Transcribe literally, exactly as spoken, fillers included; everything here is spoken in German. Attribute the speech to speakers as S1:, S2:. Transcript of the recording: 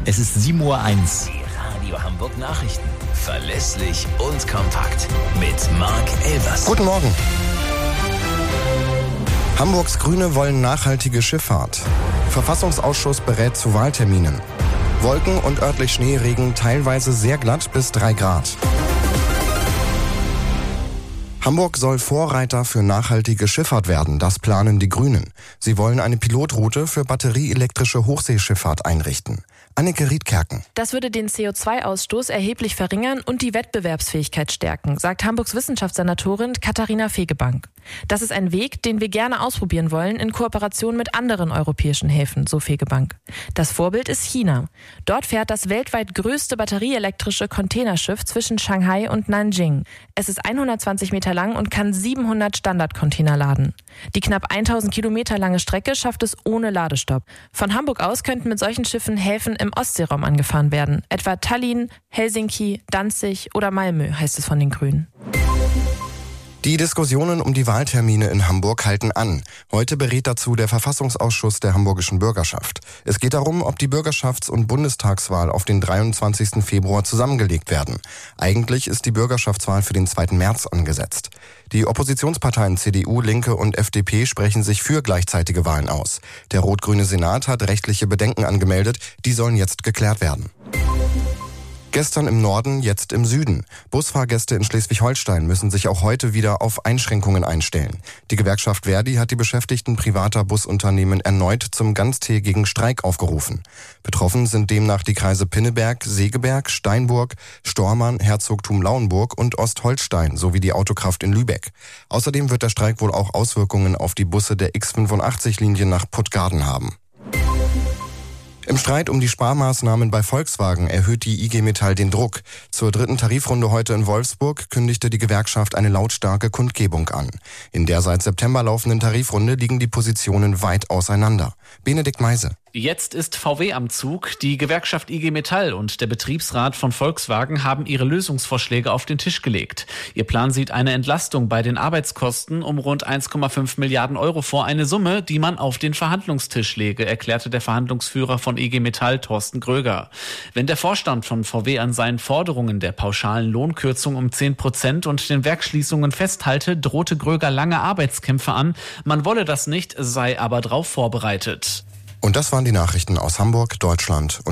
S1: Es ist sieben Uhr eins.
S2: Die Radio Hamburg Nachrichten. Verlässlich und kompakt. Mit Marc Elvers.
S3: Guten Morgen. Hamburgs Grüne wollen nachhaltige Schifffahrt. Verfassungsausschuss berät zu Wahlterminen. Wolken und örtlich Schneeregen, teilweise sehr glatt bis drei Grad. Hamburg soll Vorreiter für nachhaltige Schifffahrt werden, das planen die Grünen. Sie wollen eine Pilotroute für batterieelektrische Hochseeschifffahrt einrichten. Anneke Riedkerken.
S4: Das würde den C O zwei Ausstoß erheblich verringern und die Wettbewerbsfähigkeit stärken, sagt Hamburgs Wissenschaftssenatorin Katharina Fegebank. Das ist ein Weg, den wir gerne ausprobieren wollen in Kooperation mit anderen europäischen Häfen, so Fegebank. Das Vorbild ist China. Dort fährt das weltweit größte batterieelektrische Containerschiff zwischen Shanghai und Nanjing. Es ist hundertzwanzig Meter lang und kann siebenhundert Standardcontainer laden. Die knapp tausend Kilometer lange Strecke schafft es ohne Ladestopp. Von Hamburg aus könnten mit solchen Schiffen Häfen im Ostseeraum angefahren werden, etwa Tallinn, Helsinki, Danzig oder Malmö, heißt es von den Grünen.
S3: Die Diskussionen um die Wahltermine in Hamburg halten an. Heute berät dazu der Verfassungsausschuss der hamburgischen Bürgerschaft. Es geht darum, ob die Bürgerschafts- und Bundestagswahl auf den dreiundzwanzigsten Februar zusammengelegt werden. Eigentlich ist die Bürgerschaftswahl für den zweiten März angesetzt. Die Oppositionsparteien C D U, Linke und F D P sprechen sich für gleichzeitige Wahlen aus. Der rot-grüne Senat hat rechtliche Bedenken angemeldet. Die sollen jetzt geklärt werden. Gestern im Norden, jetzt im Süden. Busfahrgäste in Schleswig-Holstein müssen sich auch heute wieder auf Einschränkungen einstellen. Die Gewerkschaft Verdi hat die Beschäftigten privater Busunternehmen erneut zum ganztägigen Streik aufgerufen. Betroffen sind demnach die Kreise Pinneberg, Segeberg, Steinburg, Stormarn, Herzogtum Lauenburg und Ostholstein sowie die Autokraft in Lübeck. Außerdem wird der Streik wohl auch Auswirkungen auf die Busse der X fünfundachtzig-Linie nach Puttgarden haben. Im Streit um die Sparmaßnahmen bei Volkswagen erhöht die I G Metall den Druck. Zur dritten Tarifrunde heute in Wolfsburg kündigte die Gewerkschaft eine lautstarke Kundgebung an. In der seit September laufenden Tarifrunde liegen die Positionen weit auseinander. Benedikt Meise.
S5: Jetzt ist V W am Zug. Die Gewerkschaft I G Metall und der Betriebsrat von Volkswagen haben ihre Lösungsvorschläge auf den Tisch gelegt. Ihr Plan sieht eine Entlastung bei den Arbeitskosten um rund eins Komma fünf Milliarden Euro vor. Eine Summe, die man auf den Verhandlungstisch lege, erklärte der Verhandlungsführer von I G Metall, Thorsten Gröger. Wenn der Vorstand von V W an seinen Forderungen der pauschalen Lohnkürzung um zehn Prozent und den Werksschließungen festhalte, drohte Gröger lange Arbeitskämpfe an. Man wolle das nicht, sei aber darauf vorbereitet.
S3: Und das waren die Nachrichten aus Hamburg, Deutschland und